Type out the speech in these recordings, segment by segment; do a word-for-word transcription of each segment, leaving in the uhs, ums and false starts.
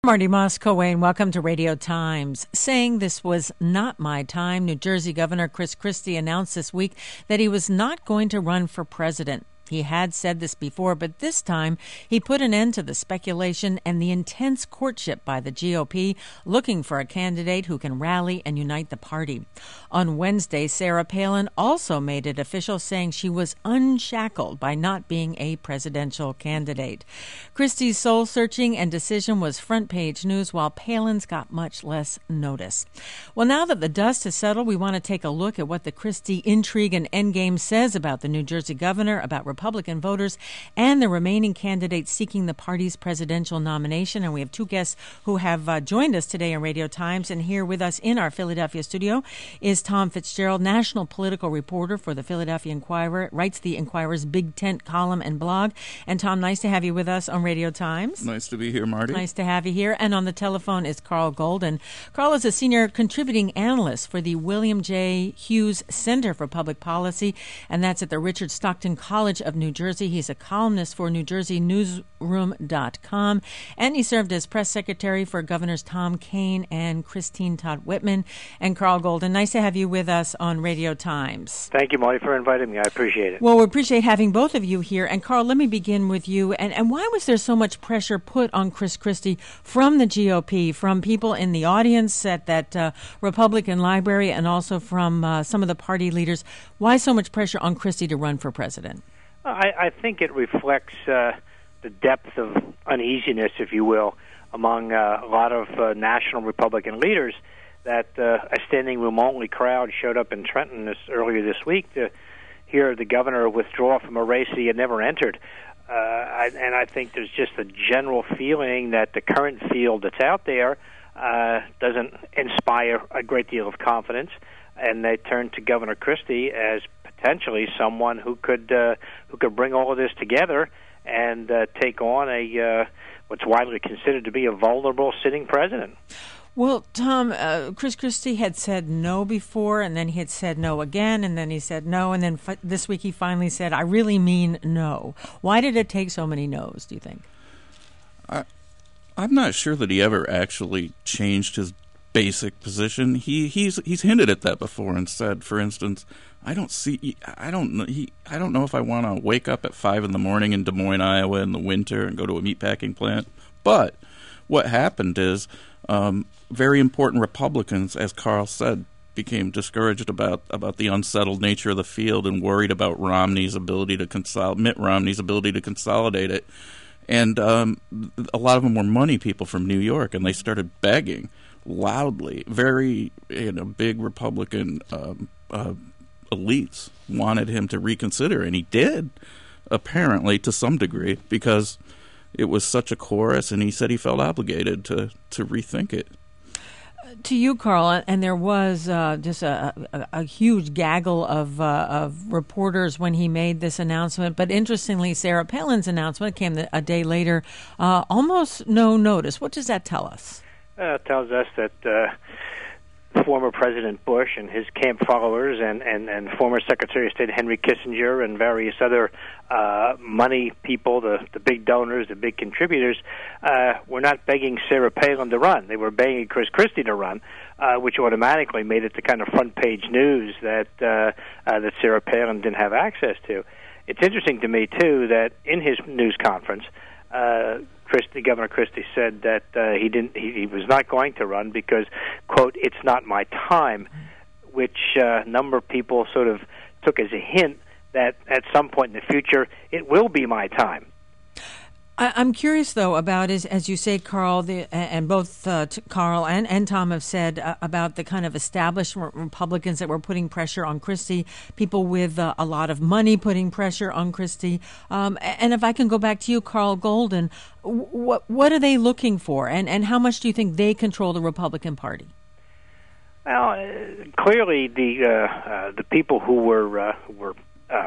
Marty Moss-Coane, welcome to Radio Times. Saying this was not my time, New Jersey Governor Chris Christie announced this week that he was not going to run for president. He had said this before, but this time he put an end to the speculation and the intense courtship by the G O P, looking for a candidate who can rally and unite the party. On Wednesday, Sarah Palin also made it official, saying she was unshackled by not being a presidential candidate. Christie's soul-searching and decision was front-page news, while Palin's got much less notice. Well, now that the dust has settled, we want to take a look at what the Christie intrigue and endgame says about the New Jersey governor, about Republican voters, and the remaining candidates seeking the party's presidential nomination. And we have two guests who have uh, joined us today on Radio Times. And here with us in our Philadelphia studio is Tom Fitzgerald, national political reporter for the Philadelphia Inquirer, writes the Inquirer's Big Tent column and blog. And Tom, nice to have you with us on Radio Times. Nice to be here, Marty. Nice to have you here. And on the telephone is Carl Golden. Carl is a senior contributing analyst for the William J. Hughes Center for Public Policy, and that's at the Richard Stockton College of New Jersey. He's a columnist for New Jersey Newsroom dot com, and he served as press secretary for Governors Tom Kean and Christine Todd Whitman. And Carl Golden, nice to have you with us on Radio Times. Thank you, Marty, for inviting me. I appreciate it. Well, we appreciate having both of you here. And Carl, let me begin with you. And, and why was there so much pressure put on Chris Christie from the G O P, from people in the audience at that uh, Republican library, and also from uh, some of the party leaders? Why so much pressure on Christie to run for president? I, I think it reflects uh, the depth of uneasiness, if you will, among uh, a lot of uh, national Republican leaders that uh, a standing room only crowd showed up in Trenton this, earlier this week to hear the governor withdraw from a race he had never entered. Uh, I, and I think there's just a general feeling that the current field that's out there uh, doesn't inspire a great deal of confidence, and they turn to Governor Christie as potentially someone who could uh, who could bring all of this together and uh, take on a uh, what's widely considered to be a vulnerable sitting president. Well, Tom, uh, Chris Christie had said no before, and then he had said no again, and then he said no, and then f- this week he finally said, I really mean no. Why did it take so many no's, do you think? I, I'm not sure that he ever actually changed his basic position. He he's he's hinted at that before and said, for instance, I don't see I don't know he I don't know if I want to wake up at five in the morning in Des Moines, Iowa in the winter and go to a meatpacking plant. But what happened is um, very important Republicans, as Carl said, became discouraged about about the unsettled nature of the field and worried about Romney's ability to consolidate Mitt Romney's ability to consolidate it. And um, a lot of them were money people from New York, and they started begging loudly. Very, you know, big Republican um, uh, elites wanted him to reconsider, and he did, apparently, to some degree, because it was such a chorus, and he said he felt obligated to, to rethink it. To you, Carl, and there was uh, just a, a, a huge gaggle of uh, of reporters when he made this announcement. But interestingly, Sarah Palin's announcement came a day later, uh, almost no notice. What does that tell us? Uh, it tells us that uh, former President Bush and his camp followers and, and, and former Secretary of State Henry Kissinger and various other uh, money people, the, the big donors, the big contributors, uh, were not begging Sarah Palin to run. They were begging Chris Christie to run, uh, which automatically made it the kind of front-page news that, uh, uh, that Sarah Palin didn't have access to. It's interesting to me, too, that in his news conference, uh, Christie, Governor Christie said that uh, he didn't. He, he was not going to run because, quote, "it's not my time," which uh, a number of people sort of took as a hint that at some point in the future it will be my time. I, I'm curious, though, about, as, as you say, Carl, the, and both uh, t- Carl and, and Tom have said uh, about the kind of established Republicans that were putting pressure on Christie, people with uh, a lot of money putting pressure on Christie. Um, and if I can go back to you, Carl Golden, what what are they looking for, and, and how much do you think they control the Republican Party? Well, uh, clearly the uh, uh, the people who were uh, who were uh,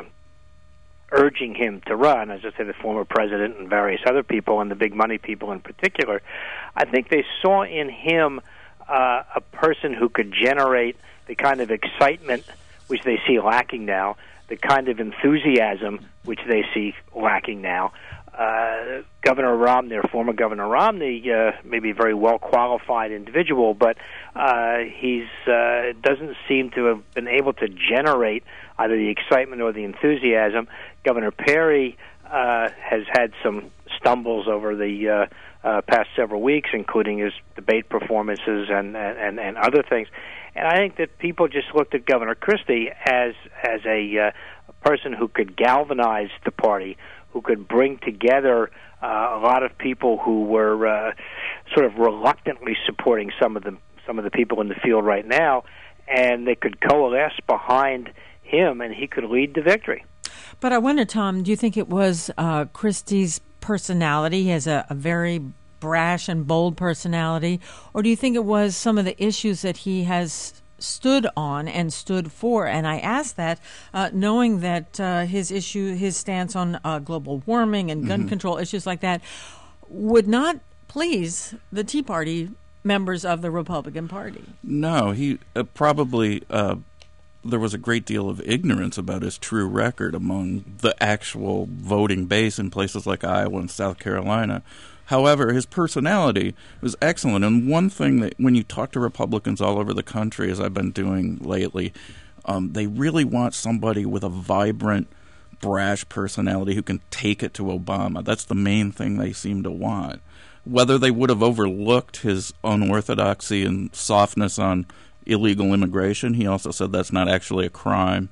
urging him to run, as I said, the former president and various other people, and the big money people in particular, I think they saw in him uh, a person who could generate the kind of excitement which they see lacking now, the kind of enthusiasm which they see lacking now, uh, Governor Romney, or former Governor Romney, uh, may be a very well-qualified individual, but uh, he's uh, doesn't seem to have been able to generate either the excitement or the enthusiasm. Governor Perry uh, has had some stumbles over the uh, uh, past several weeks, including his debate performances and, and, and other things. And I think that people just looked at Governor Christie as as a, uh, a person who could galvanize the party, who could bring together uh, a lot of people who were uh, sort of reluctantly supporting some of the some of the people in the field right now, and they could coalesce behind him, and he could lead to victory. But I wonder, Tom, do you think it was uh, Christie's personality? He has a, a very brash and bold personality, or do you think it was some of the issues that he has stood on and stood for? And I ask that uh, knowing that uh, his issue, his stance on uh, global warming and gun mm-hmm. control issues like that would not please the Tea Party members of the Republican Party. No, he uh, probably uh, there was a great deal of ignorance about his true record among the actual voting base in places like Iowa and South Carolina. However, his personality was excellent. And one thing that when you talk to Republicans all over the country, as I've been doing lately, um, they really want somebody with a vibrant, brash personality who can take it to Obama. That's the main thing they seem to want. Whether they would have overlooked his unorthodoxy and softness on illegal immigration, he also said that's not actually a crime.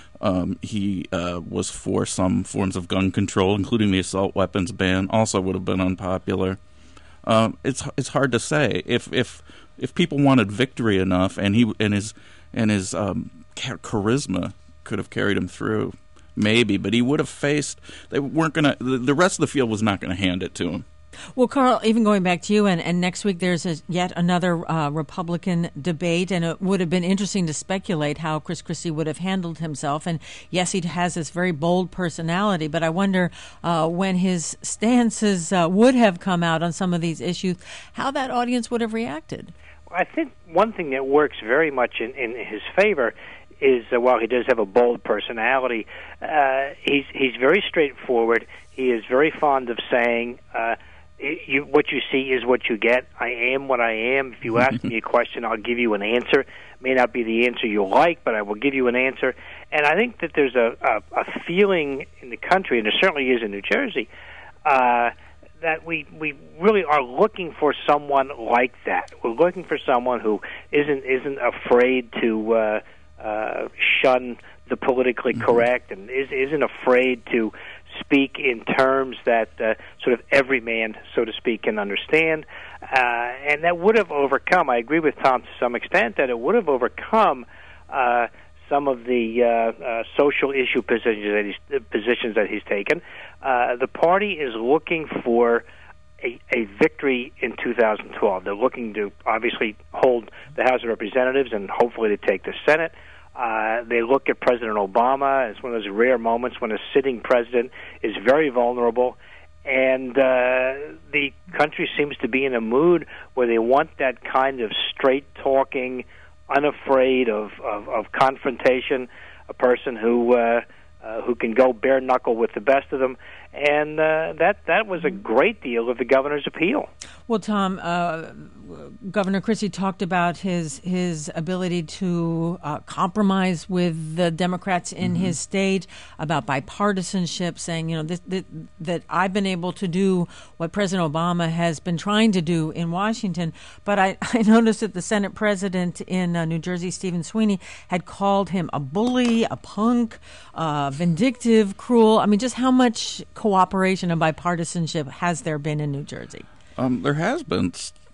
Um, he uh, was for some forms of gun control, including the assault weapons ban. Also, would have been unpopular. Um, it's it's hard to say if if if people wanted victory enough, and he and his and his um, charisma could have carried him through, maybe. But he would have faced. They weren't gonna. The, the rest of the field was not going to hand it to him. Well, Carl, even going back to you, and, and next week there's a, yet another uh, Republican debate, and it would have been interesting to speculate how Chris Christie would have handled himself. And yes, he has this very bold personality, but I wonder uh, when his stances uh, would have come out on some of these issues, how that audience would have reacted. I think one thing that works very much in, in his favor is uh, while he does have a bold personality, uh, he's he's very straightforward. He is very fond of saying, uh, You, what you see is what you get. I am what I am. If you ask me a question, I'll give you an answer. It may not be the answer you like, but I will give you an answer. And I think that there's a, a, a feeling in the country, and there certainly is in New Jersey, uh, that we, we really are looking for someone like that. We're looking for someone who isn't isn't afraid to uh, uh, shun the politically correct and is, isn't afraid to speak in terms that uh, sort of every man, so to speak, can understand. Uh, and that would have overcome, I agree with Tom to some extent, that it would have overcome uh, some of the uh, uh, social issue positions that he's, positions that he's taken. Uh, the party is looking for a, a victory in two thousand twelve. They're looking to obviously hold the House of Representatives and hopefully to take the Senate. Uh, they look at President Obama as one of those rare moments when a sitting president is very vulnerable, and uh, the country seems to be in a mood where they want that kind of straight-talking, unafraid of, of, of confrontation, a person who uh, uh, who can go bare-knuckle with the best of them, and uh, that, that was a great deal of the governor's appeal. Well, Tom, uh, Governor Christie talked about his his ability to uh, compromise with the Democrats in mm-hmm. his state, about bipartisanship, saying, you know, this, this, that I've been able to do what President Obama has been trying to do in Washington. But I, I noticed that the Senate president in uh, New Jersey, Stephen Sweeney, had called him a bully, a punk, uh, vindictive, cruel. I mean, just how much cooperation and bipartisanship has there been in New Jersey? Um, there has been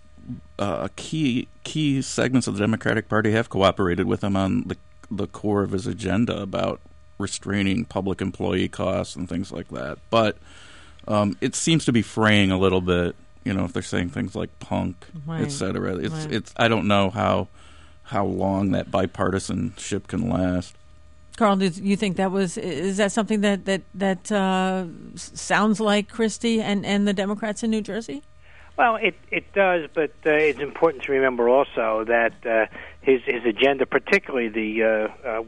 uh, key key segments of the Democratic Party have cooperated with him on the the core of his agenda about restraining public employee costs and things like that. But um, it seems to be fraying a little bit. You know, if they're saying things like punk, right. et cetera. It's right. it's. I don't know how how long that bipartisanship can last. Carl, do you think that was is that something that that that uh, sounds like Christie and, and the Democrats in New Jersey? Well, it it does, but uh, it's important to remember also that uh, his his agenda, particularly the uh, uh, what's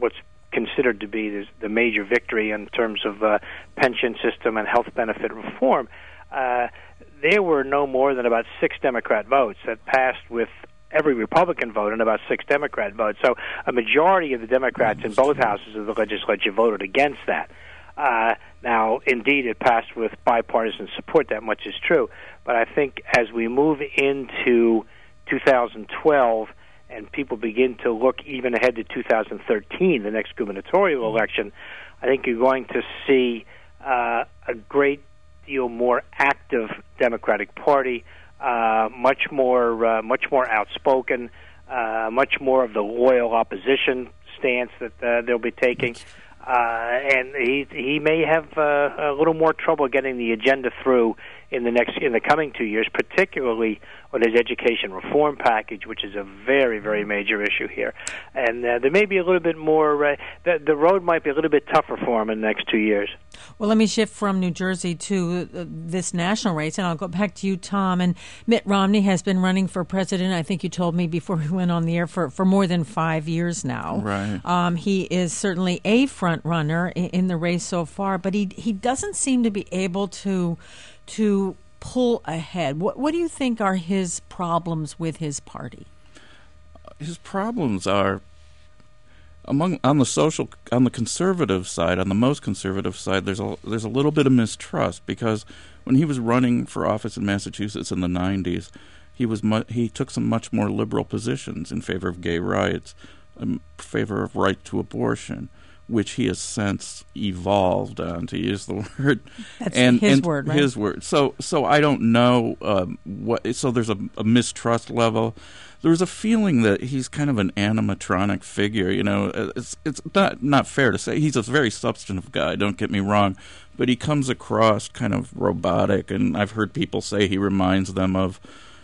considered to be the, the major victory in terms of uh, pension system and health benefit reform, uh, there were no more than about six Democrat votes that passed with every Republican vote and about six Democrat votes. So a majority of the Democrats in both houses of the legislature voted against that. Uh, now, indeed, it passed with bipartisan support. That much is true. But I think as we move into two thousand twelve and people begin to look even ahead to two thousand thirteen, the next gubernatorial election, I think you're going to see uh, a great deal more active Democratic Party, uh, much more, uh, much more outspoken, uh, much more of the loyal opposition stance that uh, they'll be taking. Uh, and he he may have uh, a little more trouble getting the agenda through in the next in the coming two years, particularly on his education reform package, which is a very very major issue here. And uh, there may be a little bit more. Uh, the the road might be a little bit tougher for him in the next two years. Well, let me shift from New Jersey to uh, this national race, and I'll go back to you, Tom. And Mitt Romney has been running for president, I think you told me before we went on the air, for, for more than five years now. Right. Um, he is certainly a front runner in, in the race so far, but he he doesn't seem to be able to to pull ahead. What what do you think are his problems with his party? His problems are among on the social on the conservative side, on the most conservative side. There's a there's a little bit of mistrust, because when he was running for office in Massachusetts in the nineties, he was mu- he took some much more liberal positions in favor of gay rights, in favor of right to abortion, which he has since evolved on, to use the word. That's and, his and word, right? His word. So, so I don't know um, what. So there's a, a mistrust level. There's a feeling that he's kind of an animatronic figure. You know, it's it's not not fair to say he's a very substantive guy. Don't get me wrong, but he comes across kind of robotic, and I've heard people say he reminds them of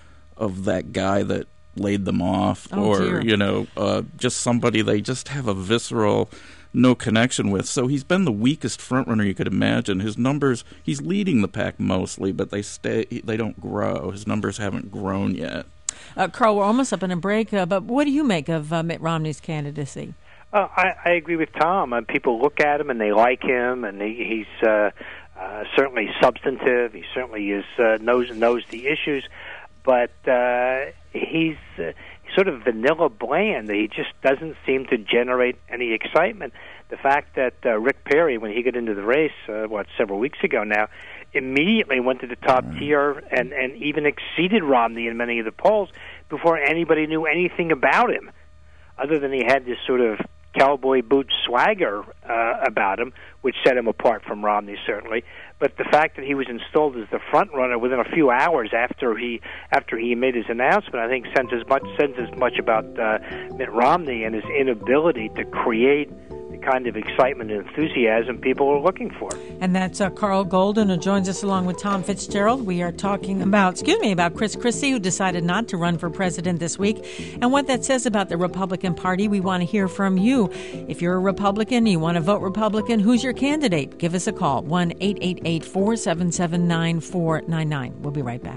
of that guy that laid them off, oh, or dear. you know, uh, just somebody they just have a visceral. No connection with. So he's been the weakest frontrunner you could imagine. His numbers, he's leading the pack mostly, but they stay. They don't grow. His numbers haven't grown yet. Uh, Carl, we're almost up in a break, uh, but what do you make of uh, Mitt Romney's candidacy? Uh, I, I agree with Tom. Uh, people look at him and they like him, and he, he's uh, uh, certainly substantive. He certainly is uh, knows knows the issues, but uh, he's. Uh, sort of vanilla bland. He just doesn't seem to generate any excitement. The fact that uh, Rick Perry, when he got into the race, uh, what, several weeks ago now, immediately went to the top right. tier and, and even exceeded Romney in many of the polls before anybody knew anything about him, other than he had this sort of cowboy boot swagger uh, about him, which set him apart from Romney, certainly. But the fact that he was installed as the front runner within a few hours after he after he made his announcement, I think says as much says as much about uh, Mitt Romney and his inability to create the kind of excitement and enthusiasm people are looking for. And that's uh, Carl Golden, who joins us along with Tom Fitzgerald. We are talking about, excuse me, about Chris Christie, who decided not to run for president this week, and what that says about the Republican Party. We want to hear from you. If you're a Republican, you want to vote Republican, who's your candidate? Give us a call, one eight eight eight, four seven seven, nine four nine nine. We'll be right back.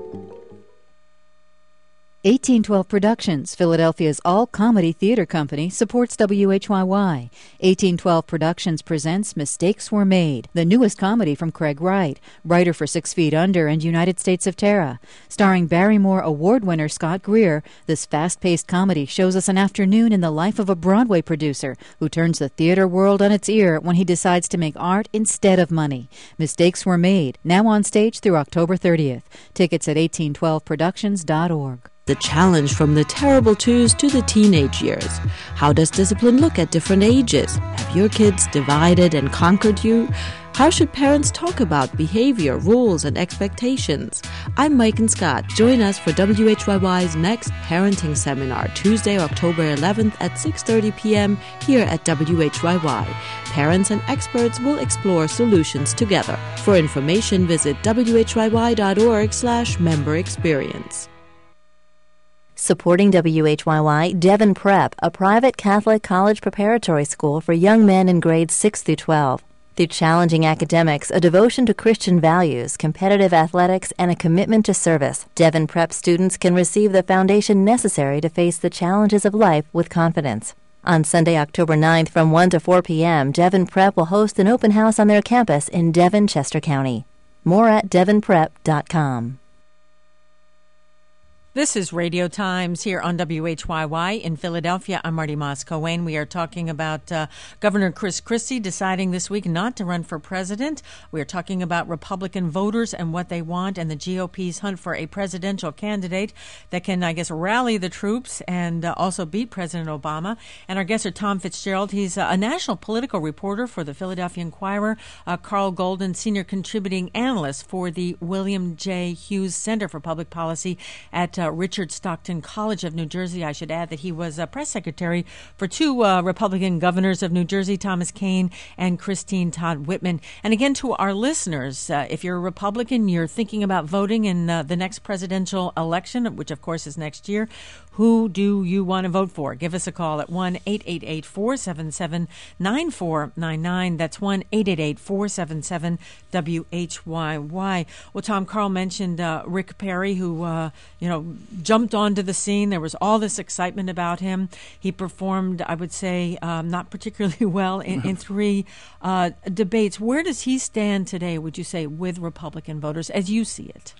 eighteen twelve Productions, Philadelphia's all-comedy theater company, supports W H Y Y. eighteen twelve Productions presents Mistakes Were Made, the newest comedy from Craig Wright, writer for Six Feet Under and United States of Terra. Starring Barrymore Award winner Scott Greer, this fast-paced comedy shows us an afternoon in the life of a Broadway producer who turns the theater world on its ear when he decides to make art instead of money. Mistakes Were Made, now on stage through October thirtieth. Tickets at eighteen twelve productions dot org. The challenge from the terrible twos to the teenage years. How does discipline look at different ages? Have your kids divided and conquered you? How should parents talk about behavior, rules, and expectations? I'm Mike and Scott. Join us for W H Y Y's next parenting seminar, Tuesday, October eleventh at six thirty p.m. here at W H Y Y. Parents and experts will explore solutions together. For information, visit w h y y dot org slash member experience. Supporting W H Y Y, Devon Prep, a private Catholic college preparatory school for young men in grades six through twelve. Through challenging academics, a devotion to Christian values, competitive athletics, and a commitment to service, Devon Prep students can receive the foundation necessary to face the challenges of life with confidence. On Sunday, October ninth, from one to four p.m., Devon Prep will host an open house on their campus in Devon, Chester County. More at devon prep dot com. This is Radio Times here on W H Y Y in Philadelphia. I'm Marty Moss-Coane. We are talking about uh, Governor Chris Christie deciding this week not to run for president. We are talking about Republican voters and what they want and the G O P's hunt for a presidential candidate that can, I guess, rally the troops and uh, also beat President Obama. And our guests are Tom Fitzgerald. He's uh, a national political reporter for the Philadelphia Inquirer. Uh, Carl Golden, senior contributing analyst for the William J. Hughes Center for Public Policy at Uh, Richard Stockton College of New Jersey. I should add that he was a press secretary for two uh, Republican governors of New Jersey, Thomas Kean and Christine Todd Whitman. And again, to our listeners, uh, if you're a Republican, you're thinking about voting in uh, the next presidential election, which of course is next year, who do you want to vote for? Give us a call at one eight eight eight, four seven seven, nine four nine nine. That's one eight eight eight, four seven seven, W H Y Y. Well, Tom, Carl mentioned uh, Rick Perry, who, uh, you know, jumped onto the scene. There was all this excitement about him. He performed, I would say, um, not particularly well in, in three uh, debates. Where does he stand today, would you say, with Republican voters, as you see it?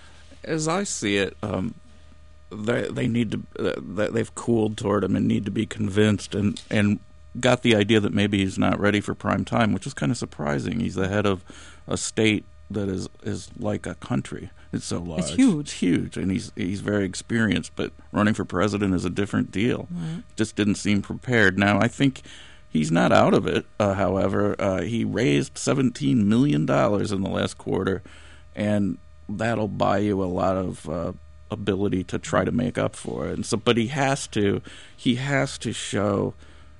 As I see it, um, they, they need to, uh, they've cooled toward him and need to be convinced and, and got the idea that maybe he's not ready for prime time, which is kind of surprising. He's the head of a state that is, is like a country. It's so large. It's huge. It's huge, and he's he's very experienced, but running for president is a different deal. Right. Just didn't seem prepared. Now, I think he's not out of it, uh, however. Uh, he raised seventeen million dollars in the last quarter, and that'll buy you a lot of uh, ability to try to make up for it. And so, but he has to, he has to show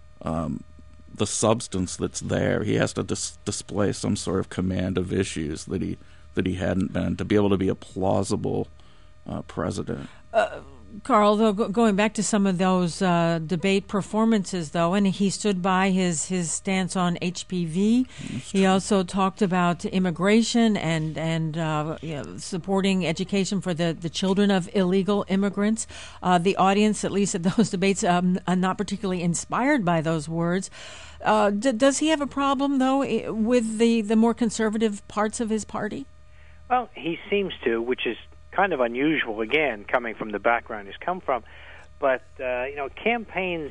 um, the substance that's there. He has to dis- display some sort of command of issues that he that he hadn't been, to be able to be a plausible uh, president. Uh, Carl, though, go- going back to some of those uh, debate performances, though, and he stood by his, his stance on H P V. He also talked about immigration and and uh, you know, supporting education for the, the children of illegal immigrants. Uh, the audience, at least at those debates, um, are not particularly inspired by those words. Uh, d- does he have a problem, though, with the, the more conservative parts of his party? Well, he seems to, which is kind of unusual, again, coming from the background he's come from. But, uh, you know, campaigns,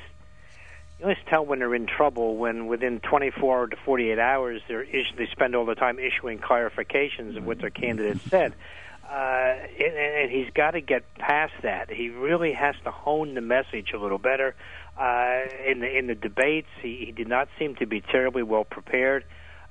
you always tell when they're in trouble when within twenty-four to forty-eight hours they're is- they spend all the time issuing clarifications of what their candidate said. Uh, and, and he's got to get past that. He really has to hone the message a little better. Uh, in the in the debates, he, he did not seem to be terribly well prepared.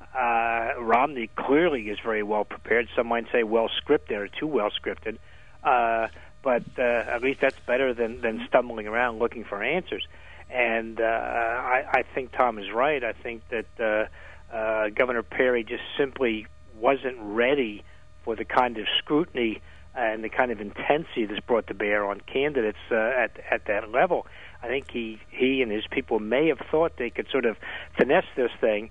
Uh, Romney clearly is very well prepared. Some might say well scripted or too well scripted, uh, but uh, at least that's better than, than stumbling around looking for answers. And uh, I, I think Tom is right. I think that uh, uh, Governor Perry just simply wasn't ready for the kind of scrutiny and the kind of intensity that's brought to bear on candidates uh, at at that level. I think he he and his people may have thought they could sort of finesse this thing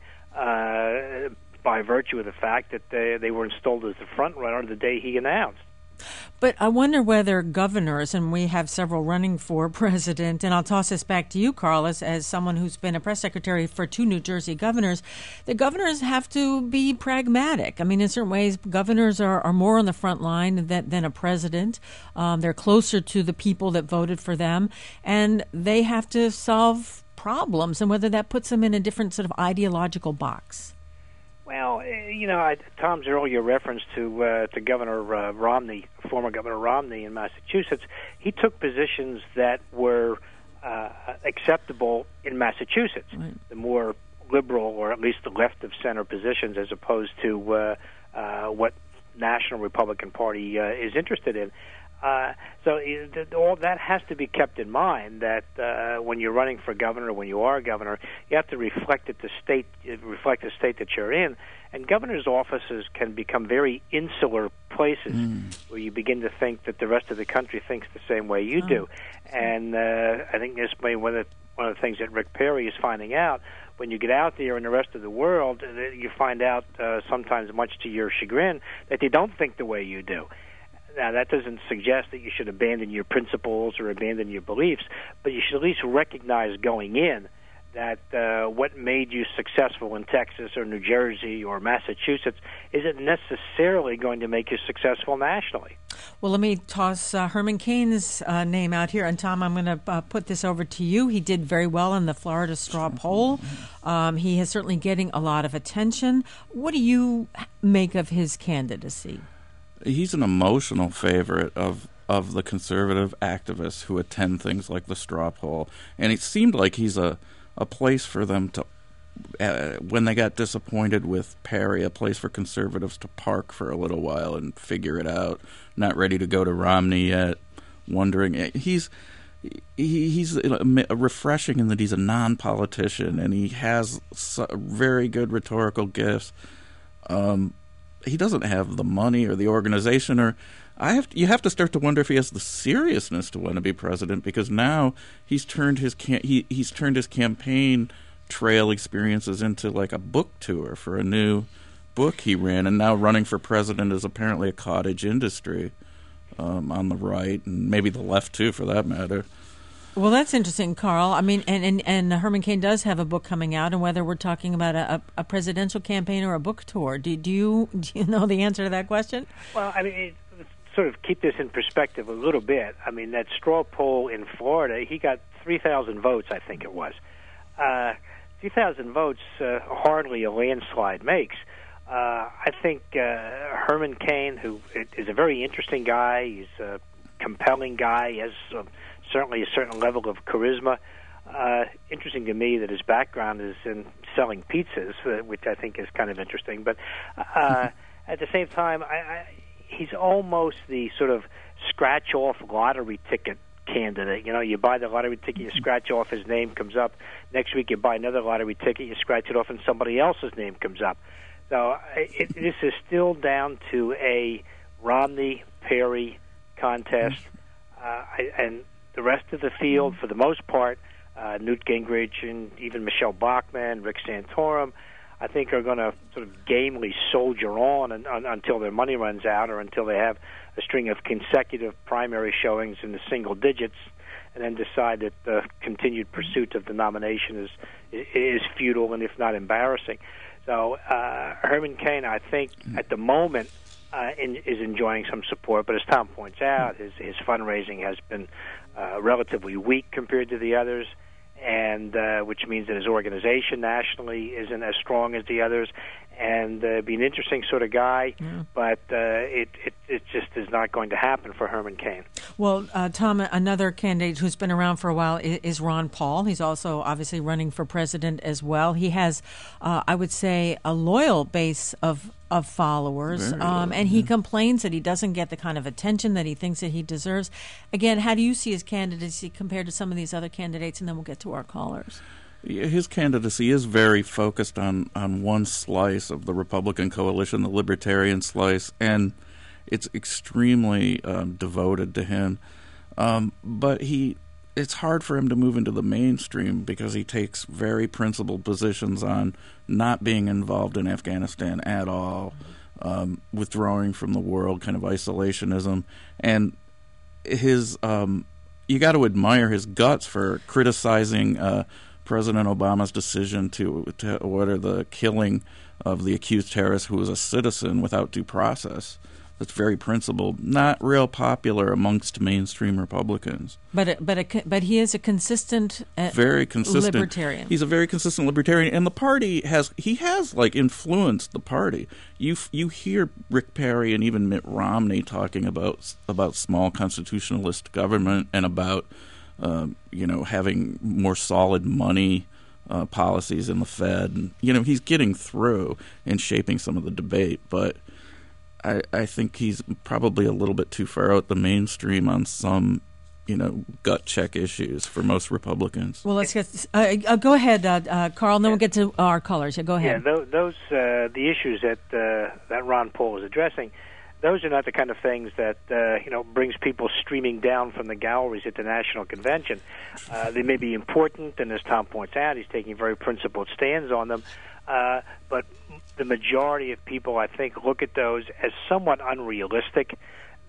uh, by virtue of the fact that they, they were installed as the front runner the day he announced. But I wonder whether governors, and we have several running for president, and I'll toss this back to you, Carl, as, as someone who's been a press secretary for two New Jersey governors, the governors have to be pragmatic. I mean, in certain ways, governors are, are more on the front line than, than a president. Um, they're closer to the people that voted for them, and they have to solve problems, and whether that puts them in a different sort of ideological box. Well, you know, I, Tom's earlier reference to uh, to Governor uh, Romney, former Governor Romney in Massachusetts, he took positions that were uh, acceptable in Massachusetts, right. The more liberal or at least the left of center positions, as opposed to uh, uh, what National Republican Party uh, is interested in. Uh, so uh, all that has to be kept in mind, that uh, when you're running for governor, when you are governor, you have to reflect it the state, reflect the state that you're in. And governor's offices can become very insular places mm. where you begin to think that the rest of the country thinks the same way you oh. do. And uh, I think this may be one of, the, one of the things that Rick Perry is finding out. When you get out there in the rest of the world, you find out uh, sometimes, much to your chagrin, that they don't think the way you do. Now, that doesn't suggest that you should abandon your principles or abandon your beliefs, but you should at least recognize going in that uh, what made you successful in Texas or New Jersey or Massachusetts isn't necessarily going to make you successful nationally. Well, let me toss uh, Herman Cain's uh, name out here. And, Tom, I'm going to uh, put this over to you. He did very well in the Florida straw poll. Um, he is certainly getting a lot of attention. What do you make of his candidacy? He's an emotional favorite of of the conservative activists who attend things like the straw poll. And it seemed like he's a a place for them to, uh, when they got disappointed with Perry, a place for conservatives to park for a little while and figure it out. Not ready to go to Romney yet, wondering. He's he, he's refreshing in that he's a non-politician and he has very good rhetorical gifts. Um, he doesn't have the money or the organization, or I have to, you have to start to wonder if he has the seriousness to want to be president, because now he's turned his cam- he he's turned his campaign trail experiences into like a book tour for a new book he ran, and now running for president is apparently a cottage industry um, on the right and maybe the left too, for that matter. Well, that's interesting, Carl. I mean, and, and, and Herman Cain does have a book coming out, and whether we're talking about a, a presidential campaign or a book tour, do, do you do you know the answer to that question? Well, I mean, it, sort of keep this in perspective a little bit. I mean, that straw poll in Florida, he got three thousand votes, I think it was. Uh, three thousand votes uh, hardly a landslide makes. Uh, I think uh, Herman Cain, who is a very interesting guy, he's a compelling guy, he has uh, certainly a certain level of charisma. Uh, interesting to me that his background is in selling pizzas, uh, which I think is kind of interesting. But uh, at the same time, I, I he's almost the sort of scratch-off lottery ticket candidate. You know, you buy the lottery ticket, you scratch off, his name comes up. Next week you buy another lottery ticket, you scratch it off, and somebody else's name comes up. So it, this is still down to a Romney-Perry contest. Uh, I, and the rest of the field, for the most part, uh, Newt Gingrich and even Michelle Bachmann, Rick Santorum, I think are going to sort of gamely soldier on and, un, until their money runs out, or until they have a string of consecutive primary showings in the single digits, and then decide that the continued pursuit of the nomination is is futile and if not embarrassing. So uh, Herman Cain, I think, at the moment uh, in, is enjoying some support, but as Tom points out, his his fundraising has been uh, relatively weak compared to the others. And uh, which means that his organization nationally isn't as strong as the others, and uh, be an interesting sort of guy, yeah. but uh, it, it it just is not going to happen for Herman Cain. Well, uh, Tom, another candidate who's been around for a while is, is Ron Paul. He's also obviously running for president as well. He has, uh, I would say, a loyal base of of followers, um, and he complains that he doesn't get the kind of attention that he thinks that he deserves. Again, how do you see his candidacy compared to some of these other candidates? And then we'll get to our callers. His candidacy is very focused on, on one slice of the Republican coalition, the Libertarian slice, and it's extremely um, devoted to him. Um, but he, it's hard for him to move into the mainstream because he takes very principled positions on not being involved in Afghanistan at all, um, withdrawing from the world, kind of isolationism, and his. Um, you got to admire his guts for criticizing Uh, President Obama's decision to to order the killing of the accused terrorist who was a citizen without due process. That's very principled, not real popular amongst mainstream Republicans. But a, but a, but he is a consistent, uh, very consistent libertarian. He's a very consistent libertarian, and the party has he has like influenced the party. You you hear Rick Perry and even Mitt Romney talking about about small constitutionalist government and about uh, you know having more solid money uh, policies in the Fed. And, you know he's getting through and shaping some of the debate, but I, I think he's probably a little bit too far out the mainstream on some, you know, gut check issues for most Republicans. Well, let's get uh, uh, go ahead, uh, uh, Carl. And then we'll get to our callers. Yeah, go ahead. Yeah, those, those uh, the issues that uh, that Ron Paul is addressing, those are not the kind of things that uh, you know brings people streaming down from the galleries at the national convention. Uh, they may be important, and as Tom points out, he's taking very principled stands on them. Uh, but the majority of people, I think, look at those as somewhat unrealistic.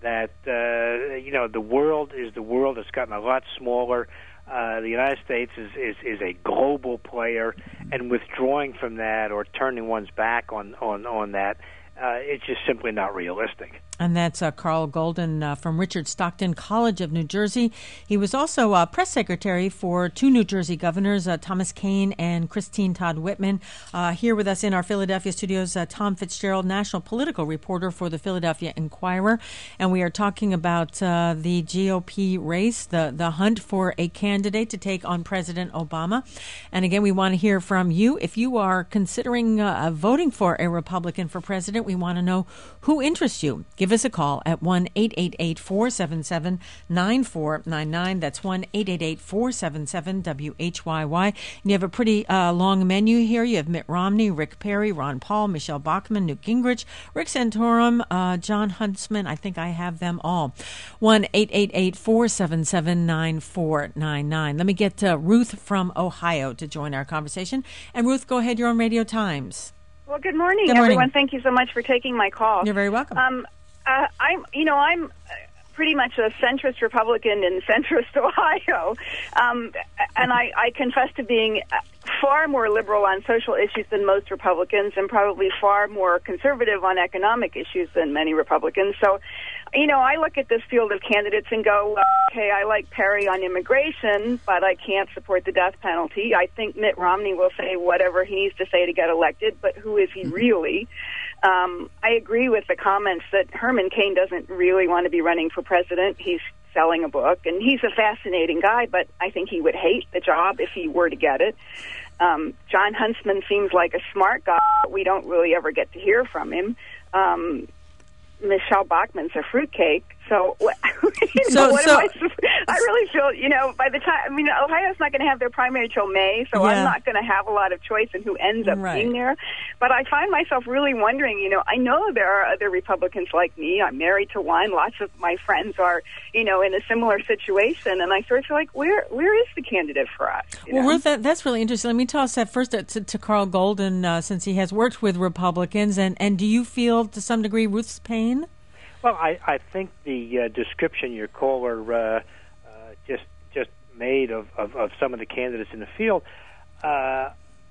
that uh, you know the world is the world. It's gotten a lot smaller. Uh, the United States is, is, is a global player, and withdrawing from that or turning one's back on on on that, uh, it's just simply not realistic. And that's uh, Carl Golden uh, from Richard Stockton College of New Jersey. He was also uh, press secretary for two New Jersey governors, uh, Thomas Kean and Christine Todd Whitman. Uh, here with us in our Philadelphia studios, uh, Tom Fitzgerald, national political reporter for the Philadelphia Inquirer. And we are talking about uh, the G O P race, the, the hunt for a candidate to take on President Obama. And again, we want to hear from you. If you are considering uh, voting for a Republican for president, we want to know who interests you. Give us a call at one eight eight eight, four seven seven, nine four nine nine. That's one eight eight eight, four seven seven, W H Y Y. And you have a pretty uh, long menu here. You have Mitt Romney, Rick Perry, Ron Paul, Michelle Bachmann, Newt Gingrich, Rick Santorum, uh, John Huntsman. I think I have them all. one eight eight eight, four seven seven, nine four nine nine. Let me get uh, Ruth from Ohio to join our conversation. And Ruth, go ahead. You're on Radio Times. Well, good morning, good morning, everyone. Thank you so much for taking my call. You're very welcome. Um, uh, I'm, you know, I'm pretty much a centrist Republican in centrist Ohio, um, and I, I confess to being far more liberal on social issues than most Republicans, and probably far more conservative on economic issues than many Republicans. So, you know, I look at this field of candidates and go, well, okay, I like Perry on immigration, but I can't support the death penalty. I think Mitt Romney will say whatever he needs to say to get elected, but who is he really? Um, I agree with the comments that Herman Cain doesn't really want to be running for president. He's selling a book, and he's a fascinating guy, but I think he would hate the job if he were to get it. Um, John Huntsman seems like a smart guy, but we don't really ever get to hear from him. Um, Michelle Bachmann's a fruitcake. So, you know, so, what so am I, I really feel, you know, by the time, I mean, Ohio's not going to have their primary till May, so yeah. I'm not going to have a lot of choice in who ends up right. being there. But I find myself really wondering, you know, I know there are other Republicans like me. I'm married to one. Lots of my friends are, you know, in a similar situation. And I sort of feel like, where where is the candidate for us? Well, know? Ruth, that, that's really interesting. Let me toss that first to, to Carl Golden, uh, since he has worked with Republicans. And, and do you feel, to some degree, Ruth's pain? Well, I, I think the uh, description your caller uh, uh, just just made of, of, of some of the candidates in the field, uh,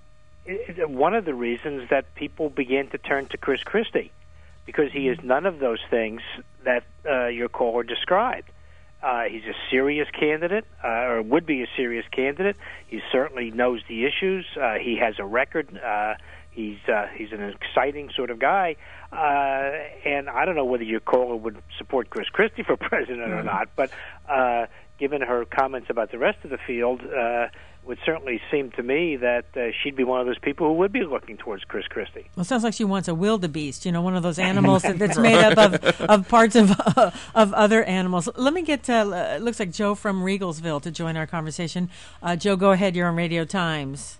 is one of the reasons that people began to turn to Chris Christie, because he is none of those things that uh, your caller described. Uh, he's a serious candidate, uh, or would be a serious candidate. He certainly knows the issues. Uh, he has a record. Uh, he's uh, he's an exciting sort of guy. Uh, and I don't know whether your caller would support Chris Christie for president mm-hmm. or not, but uh, given her comments about the rest of the field, uh, would certainly seem to me that uh, she'd be one of those people who would be looking towards Chris Christie. Well, it sounds like she wants a wildebeest, you know, one of those animals that, that's made up of, of parts of uh, of other animals. Let me get, uh, it looks like Joe from Regalsville to join our conversation. Uh, Joe, go ahead. You're on Radio Times.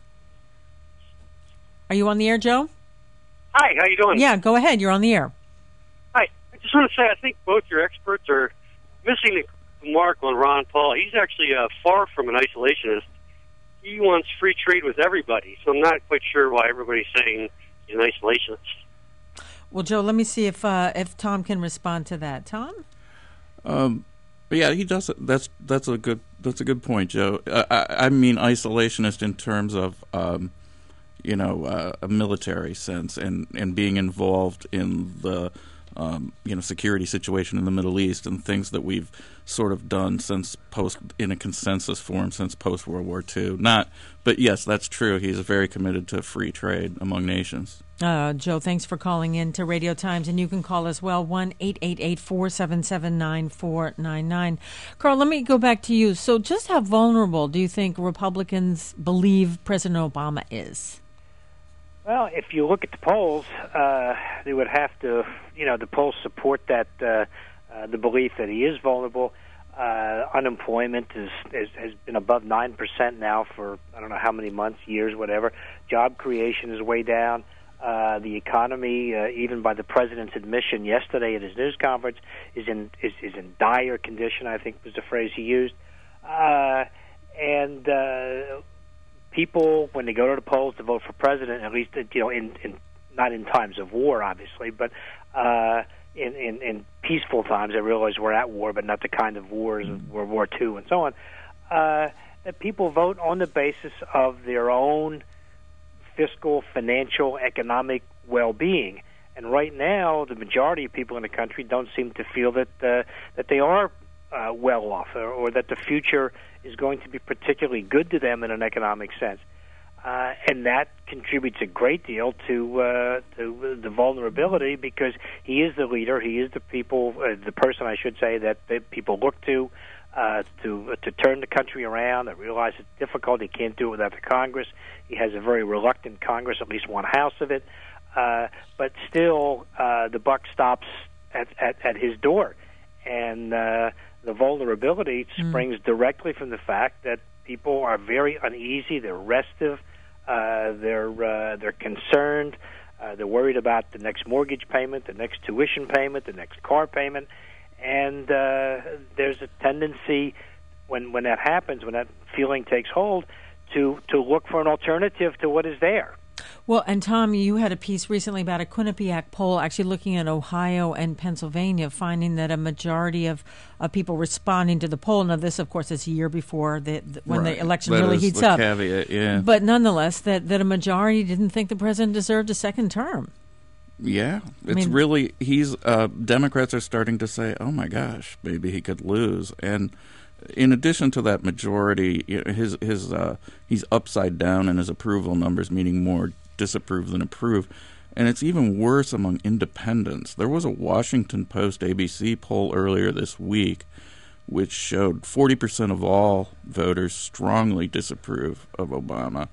Are you on the air, Joe? Hi, how you doing? Yeah, go ahead. You're on the air. Hi. I just want to say I think both your experts are missing the mark on Ron Paul. He's actually uh, far from an isolationist. He wants free trade with everybody, so I'm not quite sure why everybody's saying he's an isolationist. Well, Joe, let me see if uh, if Tom can respond to that. Tom? Um, but yeah, he does. That's that's a good that's a good point, Joe. Uh, I, I mean isolationist in terms of um, you know uh, a military sense and, and being involved in the um, you know security situation in the Middle East and things that we've sort of done since post in a consensus form since post World War Two. Not, but yes, that's true. He's very committed to free trade among nations. Uh, Joe, thanks for calling in to Radio Times, and you can call as well, one eight eight eight, four seven seven, nine four nine nine. Carl, let me go back to you. So just how vulnerable do you think Republicans believe President Obama is? Well, if you look at the polls, uh, they would have to, you know, the polls support that, uh, uh, the belief that he is vulnerable. Uh, unemployment is, is has been above nine percent now for I don't know how many months, years, whatever. Job creation is way down. Uh, the economy, uh, even by the president's admission yesterday at his news conference, is in is, is in dire condition, I think was the phrase he used. Uh, and uh, people, when they go to the polls to vote for president, at least you know, in, in not in times of war, obviously, but uh, in, in, in peaceful times. I realize we're at war, but not the kind of wars of World War Two and so on. Uh, that people vote on the basis of their own fiscal, financial, economic well-being. And right now, the majority of people in the country don't seem to feel that uh, that they are uh, well off, or, or that the future is going to be particularly good to them in an economic sense. Uh, and that contributes a great deal to uh, to the vulnerability, because he is the leader. He is the people, uh, the person, I should say, that, that people look to uh, to to turn the country around. They realize it's difficult. He can't do it without the Congress. He has a very reluctant Congress, at least one house of it. Uh, but still, uh, the buck stops at, at, at his door, and uh, the vulnerability mm. springs directly from the fact that people are very uneasy. They're restive. Uh, they're uh, they're concerned. Uh, they're worried about the next mortgage payment, the next tuition payment, the next car payment, and uh, there's a tendency when when that happens, when that feeling takes hold, to to look for an alternative to what is there. Well, and Tom, you had a piece recently about a Quinnipiac poll actually looking at Ohio and Pennsylvania, finding that a majority of, of people responding to the poll. Now, this, of course, is a year before the, the, when right. the election that really is heats the up. Caveat, yeah. But nonetheless, that, that a majority didn't think the president deserved a second term. Yeah, it's I mean, really, he's, uh, Democrats are starting to say, oh my gosh, maybe he could lose. And in addition to that majority, his, his, uh, he's upside down in his approval numbers, meaning more disapprove than approve. And it's even worse among independents. There was a Washington Post A B C poll earlier this week which showed forty percent of all voters strongly disapprove of Obama,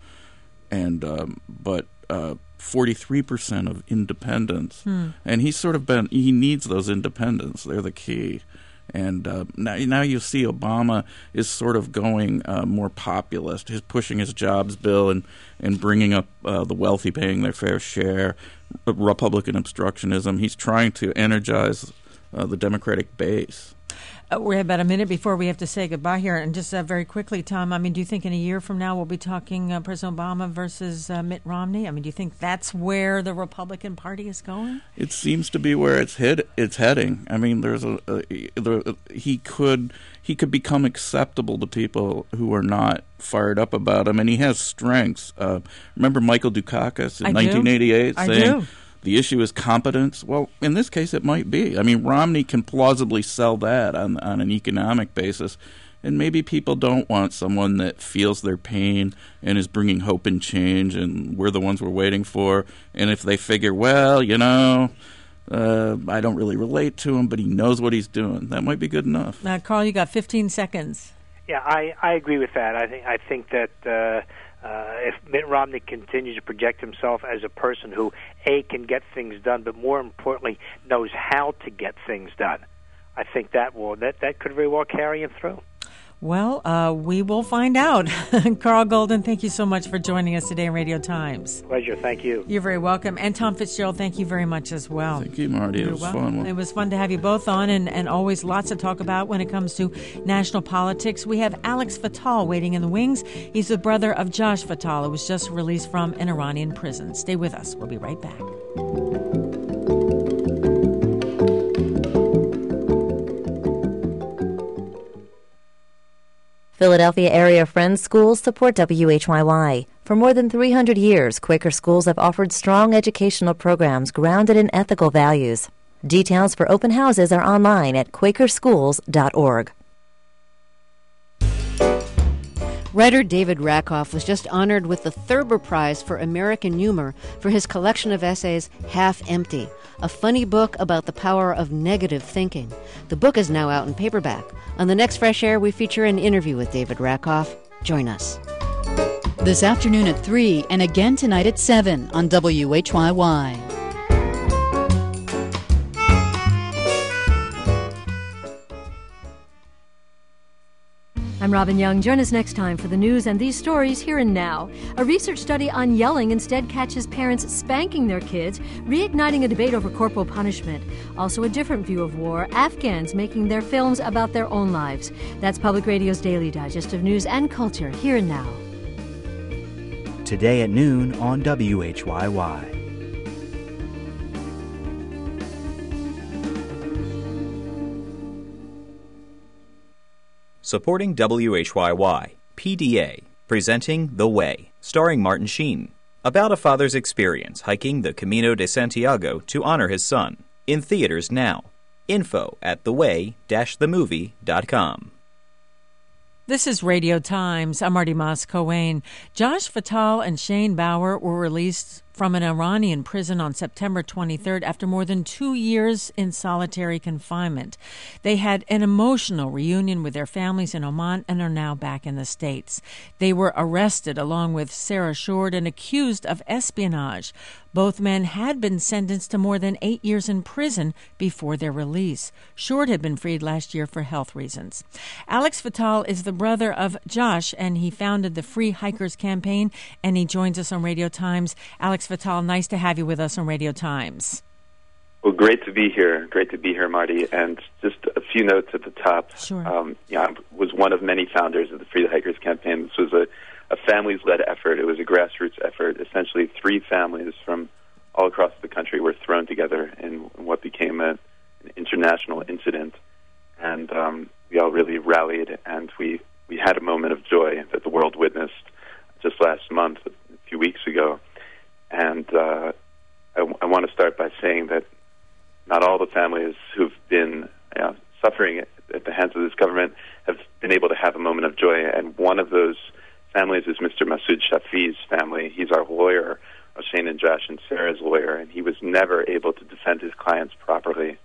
and um, but uh, forty-three percent of independents. Hmm. And he's sort of been, he needs those independents. They're the key. And uh, now, now you see Obama is sort of going uh, more populist. He's pushing his jobs bill and, and bringing up uh, the wealthy paying their fair share, Republican obstructionism. He's trying to energize uh, the Democratic base. Uh, we have about a minute before we have to say goodbye here. And just uh, very quickly, Tom, I mean, do you think in a year from now we'll be talking uh, President Obama versus uh, Mitt Romney? I mean, do you think that's where the Republican Party is going? It seems to be where it's head, it's heading. I mean, there's a, a there, he could he could become acceptable to people who are not fired up about him, and he has strengths. Uh, remember Michael Dukakis in I nineteen eighty-eight I saying do. the issue is competence? Well, in this case, it might be. I mean, Romney can plausibly sell that on on an economic basis, and maybe people don't want someone that feels their pain and is bringing hope and change, and we're the ones we're waiting for. And if they figure, well, you know, uh, I don't really relate to him, but he knows what he's doing, that might be good enough. Now, Carl, you got fifteen seconds. Yeah, I, I agree with that. I think I think that. Uh, Uh, if Mitt Romney continues to project himself as a person who, A, can get things done, but more importantly, knows how to get things done, I think that will that, that could very well carry him through. Well, uh, we will find out. Carl Golden, thank you so much for joining us today in Radio Times. Pleasure. Thank you. You're very welcome. And Tom Fitzgerald, thank you very much as well. Thank you, Marty. You're it was welcome. fun. It was fun to have you both on, and, and always lots to talk about when it comes to national politics. We have Alex Fatal waiting in the wings. He's the brother of Josh Fatal, who was just released from an Iranian prison. Stay with us. We'll be right back. Philadelphia area Friends Schools support W H Y Y. For more than three hundred years, Quaker schools have offered strong educational programs grounded in ethical values. Details for open houses are online at quaker schools dot org. Writer David Rakoff was just honored with the Thurber Prize for American Humor for his collection of essays, Half Empty, a funny book about the power of negative thinking. The book is now out in paperback. On the next Fresh Air, we feature an interview with David Rakoff. Join us. This afternoon at three and again tonight at seven on W H Y Y. I'm Robin Young. Join us next time for the news and these stories here and now. A research study on yelling instead catches parents spanking their kids, reigniting a debate over corporal punishment. Also a different view of war, Afghans making their films about their own lives. That's Public Radio's Daily Digest of News and Culture here and now. Today at noon on W H Y Y. Supporting W H Y Y, P D A, presenting The Way, starring Martin Sheen, about a father's experience hiking the Camino de Santiago to honor his son. In theaters now. Info at the way dash the movie dot com. This is Radio Times. I'm Marty Moss-Coane. Josh Fatal and Shane Bauer were released from an Iranian prison on September twenty-third after more than two years in solitary confinement. They had an emotional reunion with their families in Oman and are now back in the States. They were arrested along with Sarah Short and accused of espionage. Both men had been sentenced to more than eight years in prison before their release. Short had been freed last year for health reasons. Alex Fatal is the brother of Josh, and he founded the Free Hikers Campaign, and he joins us on Radio Times. Alex Fatal, nice to have you with us on Radio Times. Well, great to be here. Great to be here, Marty. And just a few notes at the top. Sure. Um, yeah, I was one of many founders of the Free Hikers Campaign. This was a, a families-led effort. It was a grassroots effort. Essentially, three families from all across the country were thrown together in what became a, an international incident. And um, we all really rallied, and we, we had a moment of joy that the world witnessed just last month, a few weeks ago. And uh, I, I want to start by saying that not all the families who've been you know, suffering at, at the hands of this government have been able to have a moment of joy. And one of those families is Mister Masood Shafi's family. He's our lawyer, Shane and Josh and Sarah's lawyer, and he was never able to defend his clients properly.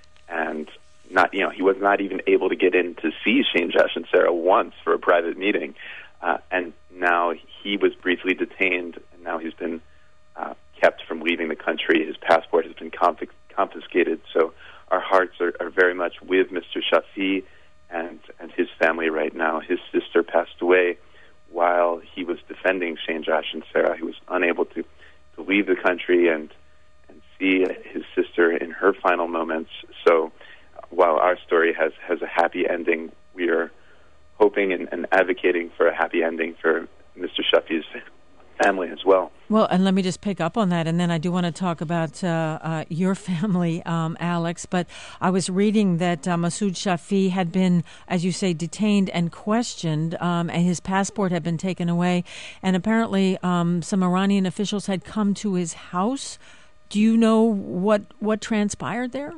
And not, you know, he was not even able to get in to see Shane, Josh, and Sarah once for a private meeting. Uh, and now he was briefly detained, and now he's been Uh, kept from leaving the country. His passport has been confis- confiscated. So our hearts are, are very much with Mister Shafi and, and his family right now. His sister passed away while he was defending Shane, Josh, and Sarah. He was unable to, to leave the country and, and see his sister in her final moments. So while our story has, has a happy ending, we are hoping and, and advocating for a happy ending for Mister Shafi's family as well. Well, and let me just pick up on that, and then I do want to talk about uh, uh, your family, um, Alex. But I was reading that uh, Masood Shafi had been, as you say, detained and questioned, um, and his passport had been taken away. And apparently um, some Iranian officials had come to his house. Do you know what, what transpired there?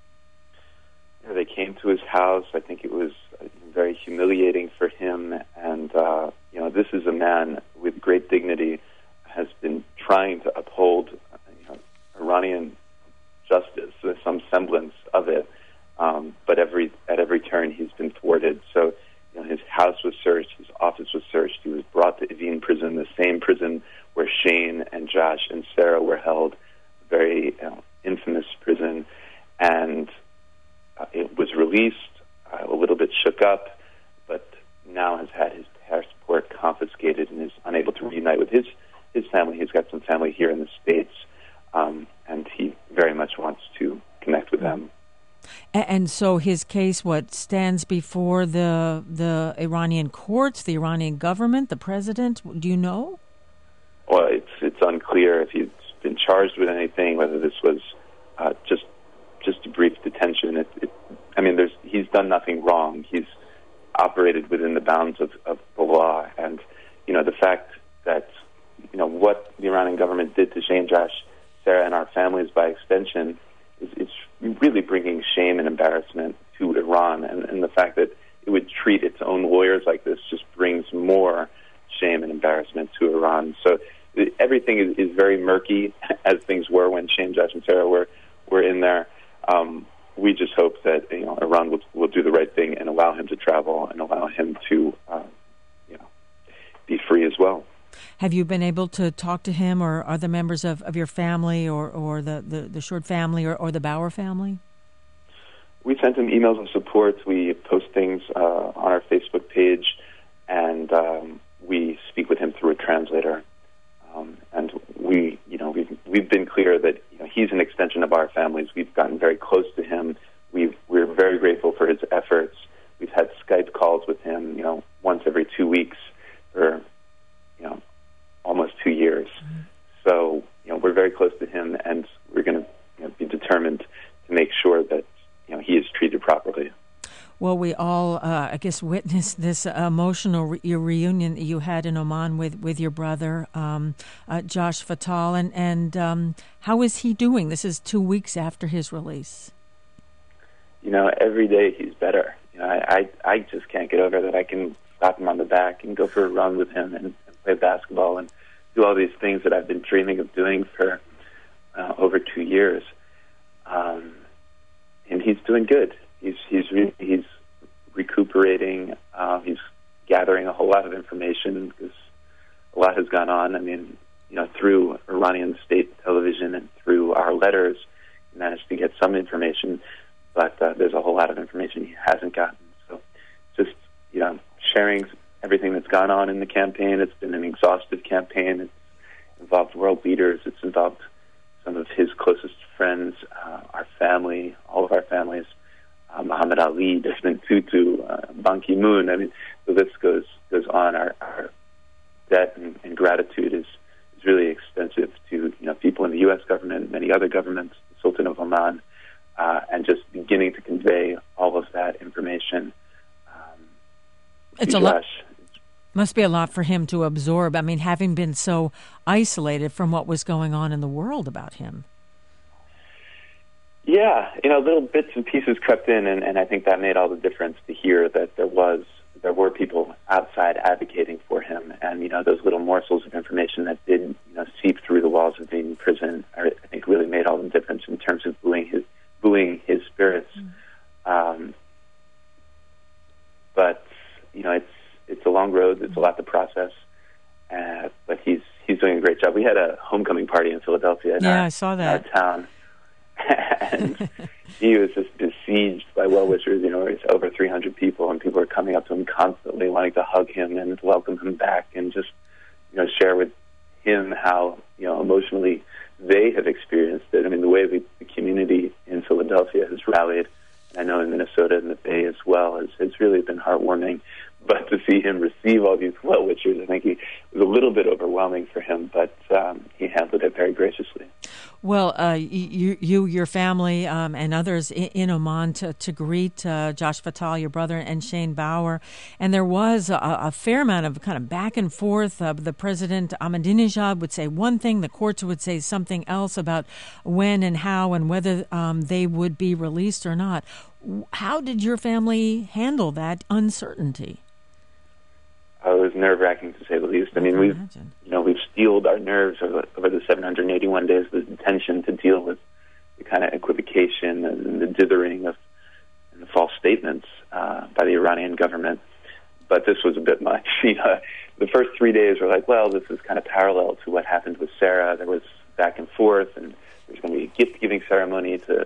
Yeah, they came to his house. I think it was very humiliating for him. And, uh, you know, this is a man with great dignity, has been trying to uphold you know, Iranian justice, some semblance of it. Um, but every at every turn he's been thwarted. So, you know, his house was searched, his office was searched. He was brought to Evin prison, the same prison where Shane and Josh and Sarah were held, a very you know, infamous prison. And uh, it was released, uh, a little bit shook up, but now has had his passport confiscated and is unable to reunite with his, his family. He's got some family here in the States, um, and he very much wants to connect with them. And so his case, what, stands before the the Iranian courts, the Iranian government, the president? Do you know? Well, it's it's unclear if he's been charged with anything, whether this was uh, just just a brief detention. It, it, I mean, there's he's done nothing wrong. He's operated within the bounds of, of the law, and you know the fact that you know what the Iranian government did to Shane, Josh, Sarah, and our families by extension is it's really bringing shame and embarrassment to Iran, and, and the fact that it would treat its own lawyers like this just brings more shame and embarrassment to Iran. So everything is, is very murky, as things were when Shane, Josh, and Sarah were were in there. Um, we just hope that you know Iran will will do the right thing and allow him to travel and allow him to uh, you know be free as well. Have you been able to talk to him or other members of, of your family or, or the, the, the Short family or, or the Bauer family? We sent him emails of support. We post things uh, on our Facebook page, and um, we speak with him through a translator. Um, and we, you know, we've we've been clear that you know, he's an extension of our families. We've gotten very close to him. We've, we're very grateful for his efforts. We've had Skype calls with him, you know, once every two weeks for, you know, almost two years. Mm-hmm. So, you know, we're very close to him, and we're going to you know, be determined to make sure that, you know, he is treated properly. Well, we all, uh, I guess, witnessed this uh, emotional re- reunion that you had in Oman with, with your brother, um, uh, Josh Fatal. And, and um, how is he doing? This is two weeks after his release. You know, every day he's better. You know, I, I, I just can't get over that I can slap him on the back and go for a run with him and, and play basketball and do all these things that I've been dreaming of doing for uh, over two years. Um, and he's doing good. He's he's re- he's recuperating. Uh, he's gathering a whole lot of information because a lot has gone on. I mean, you know, through Iranian state television and through our letters, he managed to get some information, but uh, there's a whole lot of information he hasn't gotten. So, just you know, sharing everything that's gone on in the campaign. It's been an exhaustive campaign. It's involved world leaders. It's involved some of his closest friends, uh, our family, all of our families. Uh, Muhammad Ali, Desmond Tutu, uh, Ban Ki-moon. I mean, the list goes goes on. Our, our debt and, and gratitude is, is really extensive to you know people in the U S government, many other governments, the Sultan of Oman, uh, and just beginning to convey all of that information. Um, it's a lot. Must be a lot for him to absorb. I mean, having been so isolated from what was going on in the world about him. Yeah, you know, little bits and pieces crept in, and, and I think that made all the difference to hear that there was, there were people outside advocating for him, and you know, those little morsels of information that did, you know, seep through the walls of the prison, I think, really made all the difference in terms of buoying his, buoying his spirits. Mm. Um, but you know, it's it's a long road. It's a lot to process, uh, but he's he's doing a great job. We had a homecoming party in Philadelphia. In yeah, our, I saw that. Our town. And he was just besieged by well-wishers. You know, it's over three hundred people, and people are coming up to him constantly, wanting to hug him and welcome him back, and just you know share with him how you know emotionally they have experienced it. I mean, the way the, the community in Philadelphia has rallied, and I know in Minnesota and the Bay as well, has it's really been heartwarming. But to see him receive all these well-wishers, I think he, it was a little bit overwhelming for him, but um, he handled it very graciously. Well, uh, you, you, your family, um, and others in, in Oman to, to greet uh, Josh Fatal, your brother, and Shane Bauer. And there was a, a fair amount of kind of back and forth. Uh, the president, Ahmadinejad, would say one thing, the courts would say something else about when and how and whether um, they would be released or not. How did your family handle that uncertainty? Uh, it was nerve-wracking, to say the least. I mean, we've, you know, we've steeled our nerves over, over the seven hundred eighty-one days of detention to deal with the kind of equivocation and the dithering of and the false statements uh, by the Iranian government. But this was a bit much. You know, the first three days were like, well, this is kind of parallel to what happened with Sarah. There was back and forth, and there's going to be a gift-giving ceremony to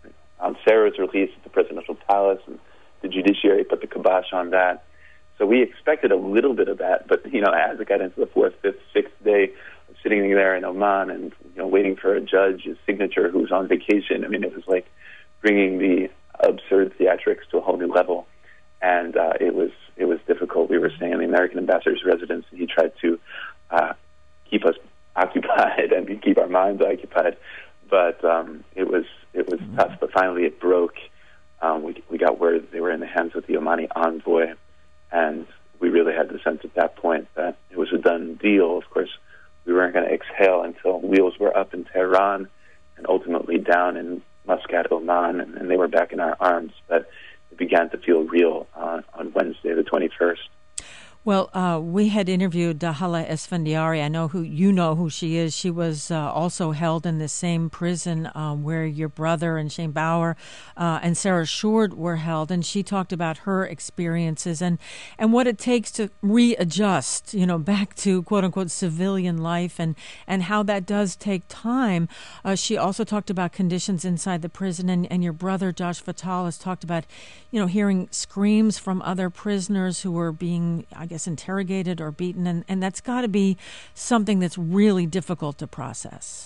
on Sarah's release at the presidential palace, and the judiciary put the kibosh on that. So we expected a little bit of that, but you know, as it got into the fourth, fifth, sixth day of sitting there in Oman and you know waiting for a judge's signature who was on vacation, I mean, it was like bringing the absurd theatrics to a whole new level, and uh, it was it was difficult. We were staying in the American ambassador's residence, and he tried to uh, keep us occupied and keep our minds occupied, but um, it was it was mm-hmm. tough. But finally, it broke. Um, we we got word they were in the hands of the Omani envoy. And we really had the sense at that point that it was a done deal. Of course, we weren't going to exhale until wheels were up in Tehran and ultimately down in Muscat, Oman, and, and they were back in our arms. But it began to feel real uh, on Wednesday, the twenty-first. Well, uh, we had interviewed Hala Esfandiari. I know who you know who she is. She was uh, also held in the same prison um, where your brother and Shane Bauer uh, and Sarah Short were held, and she talked about her experiences and, and what it takes to readjust, you know, back to quote unquote civilian life, and, and how that does take time. Uh, she also talked about conditions inside the prison, and, and your brother Josh Fatal has talked about, you know, hearing screams from other prisoners who were being, I guess, interrogated or beaten, and, and that's got to be something that's really difficult to process.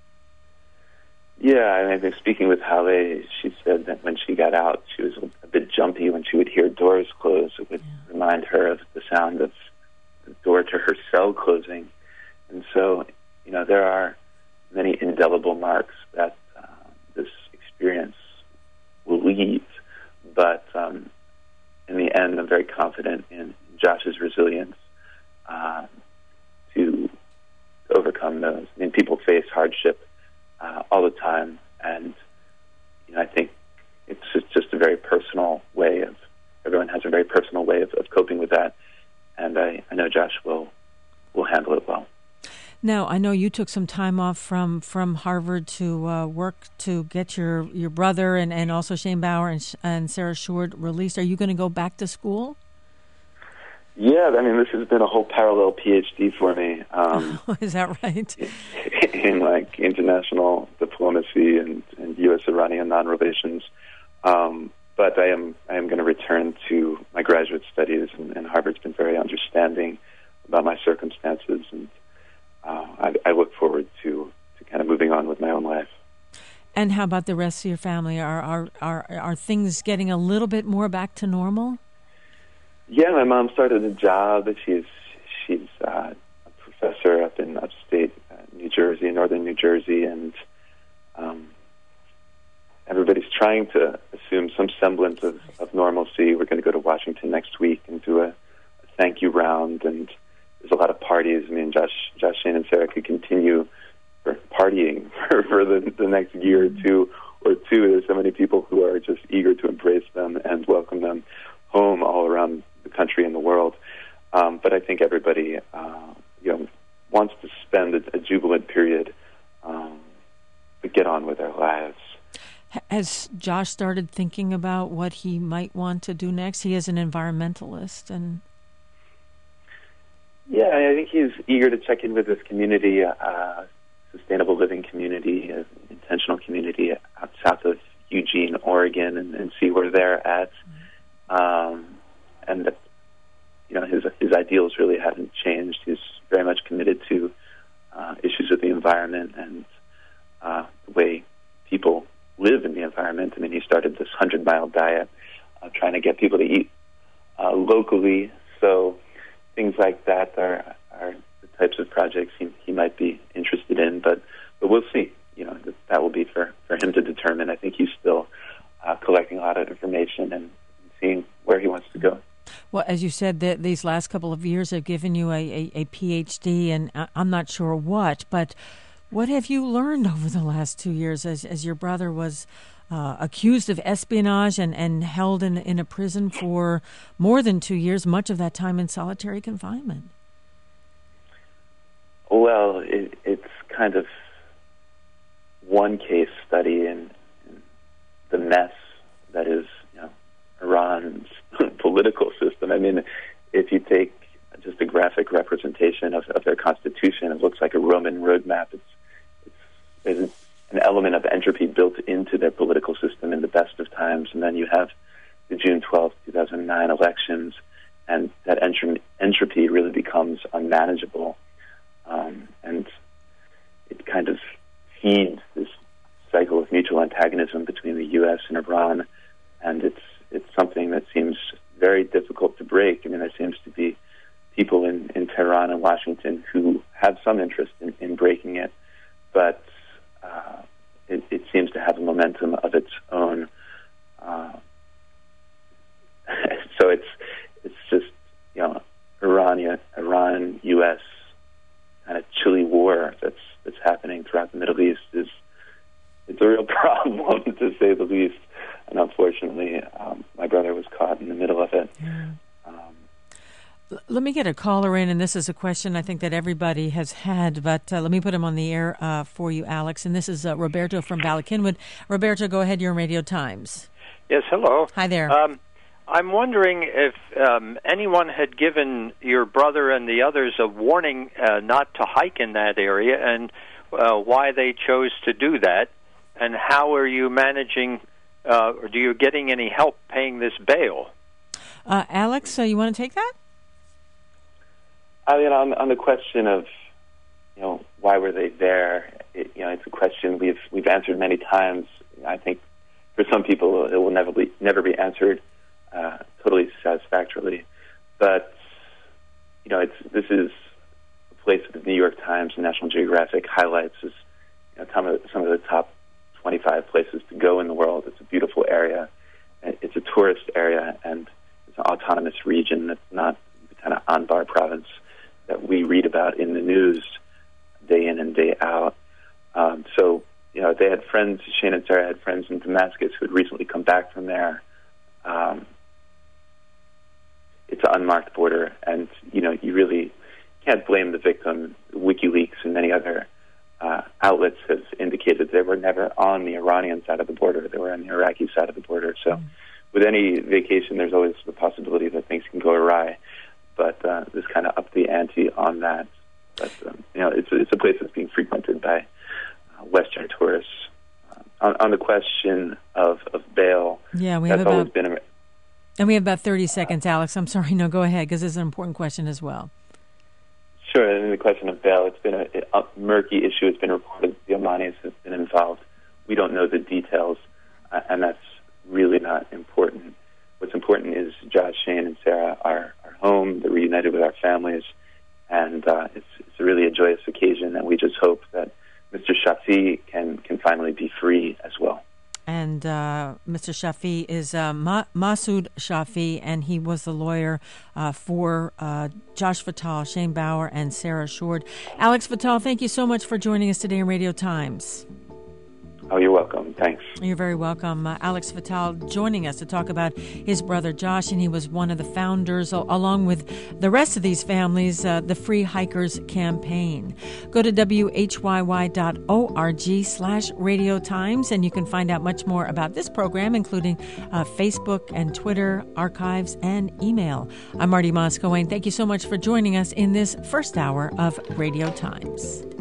Yeah, I mean, speaking with Halle, she said that when she got out, she was a bit jumpy when she would hear doors close. It would yeah. remind her of the sound of the door to her cell closing. And so, you know, there are many indelible marks that uh, this experience will leave. But um, resilience uh, to overcome those. I mean, people face hardship uh, all the time, and you know, I think it's just, just a very personal way of, everyone has a very personal way of, of coping with that, and I, I know Josh will will handle it well. Now, I know you took some time off from, from Harvard to uh, work to get your, your brother and, and also Shane Bauer and, and Sarah Short released. Are you going to go back to school? Yeah, I mean, this has been a whole parallel PhD for me. Um, Is that right? in, like, international diplomacy and, and U S Iranian non-relations. Um, but I am I am going to return to my graduate studies, and, and Harvard's been very understanding about my circumstances, and uh, I, I look forward to, to kind of moving on with my own life. And how about the rest of your family? Are are are, are things getting a little bit more back to normal? Yeah, my mom started a job. She's she's uh, a professor up in upstate uh, New Jersey, northern New Jersey, and um, everybody's trying to assume some semblance of, of normalcy. We're going to go to Washington next week and do a, a thank you round, and there's a lot of parties. I mean, Josh, Josh, Shane, and Sarah could continue for partying for, for the, the next year or two or two. There's so many people who are just eager to embrace them and welcome them home all around the country and the world. Um, but I think everybody, uh, you know, wants to spend a, a jubilant period, um, to get on with their lives. Has Josh started thinking about what he might want to do next? He is an environmentalist, and yeah, I think he's eager to check in with this community, uh, sustainable living community, uh, intentional community out south of Eugene, Oregon, and, and see where they're at. Um, and that, you know, his his ideals really haven't changed. He's very much committed to uh, issues of the environment and uh, the way people live in the environment. I mean, he started this hundred-mile diet, uh, trying to get people to eat uh, locally. So things like that are are the types of projects he, he might be interested in. But but we'll see. You know, that, that will be for, for him to determine. I think he's still uh, collecting a lot of information and seeing where he wants to go. Well, as you said, that these last couple of years have given you a, a, a PhD, and I'm not sure what, but what have you learned over the last two years as, as your brother was uh, accused of espionage and, and held in, in a prison for more than two years, much of that time in solitary confinement? Well, it, it's kind of one case study in, in the mess that is, you know, Iran's political system. I mean, if you take just a graphic representation of, of their constitution, it looks like a Roman roadmap. It's, it's there's an element of entropy built into their political system in the best of times, and then you have the June twelfth, two thousand nine elections, and that entropy, entropy really becomes unmanageable, um, and it kind of feeds this cycle of mutual antagonism between the U S and Iran, and it's it's something that seems very difficult to break. I mean, there seems to be people in, in Tehran and Washington who have some interest in, in breaking it, but uh, it, it seems to have a momentum of its own. Uh, so it's it's just, you know, Iran, Iran, U S kind of chilly war that's that's happening throughout the Middle East is it's a real problem, to say the least. And unfortunately, um, my brother was caught in the middle of it. Yeah. Um, let me get a caller in, and this is a question I think that everybody has had, but uh, let me put him on the air uh, for you, Alex. And this is uh, Roberto from Ballackinwood. Roberto, go ahead. You're on Radio Times. Yes, hello. Hi there. Um, I'm wondering if um, anyone had given your brother and the others a warning uh, not to hike in that area, and uh, why they chose to do that, and how are you managing, uh, or do you getting any help paying this bail? Uh, Alex, uh, you want to take that? I mean, on, on the question of, you know, why were they there? It, you know, it's a question we've we've answered many times. I think for some people it will never be never be answered uh, totally satisfactorily. But you know, it's this is a place that the New York Times and National Geographic highlights as, you know, some of some of the top twenty-five places to go in the world. It's a beautiful area. It's a tourist area, and it's an autonomous region that's not kind of en Anbar province that we read about in the news day in and day out. Um, so, you know, they had friends, Shane and Sarah had friends in Damascus who had recently come back from there. Um, it's an unmarked border, and, you know, you really can't blame the victim. WikiLeaks and many other uh, outlets have indicated they were never on the Iranian side of the border. They were on the Iraqi side of the border. So mm-hmm. with any vacation, there's always the possibility that things can go awry. But uh, this kind of upped the ante on that. But, um, you know, it's, it's a place that's being frequented by uh, Western tourists. Uh, on, on the question of, of bail, yeah, we that's have about, always been a... And we have about thirty seconds, Alex. I'm sorry. No, go ahead, because it's an important question as well. Sure, and the question of bail, it's been a, a murky issue. It's been reported the Omanis have been involved. We don't know the details, uh, and that's really not important. What's important is Josh, Shane, and Sarah are, are home. They're reunited with our families, and uh, it's, it's really a joyous occasion, and we just hope that Mister Shafi can, can finally be free as well. And uh, Mister Shafi is uh, Ma- Masood Shafi, and he was the lawyer uh, for uh, Josh Fatal, Shane Bauer, and Sarah Shord. Alex Fatal, thank you so much for joining us today in Radio Times. Oh, you're welcome. Thanks. You're very welcome. Uh, Alex Fatal joining us to talk about his brother Josh, and he was one of the founders, al- along with the rest of these families, uh, the Free Hikers Campaign. Go to W H Y Y dot org slash Radio Times, and you can find out much more about this program, including uh, Facebook and Twitter, archives, and email. I'm Marty Moscow, and thank you so much for joining us in this first hour of Radio Times.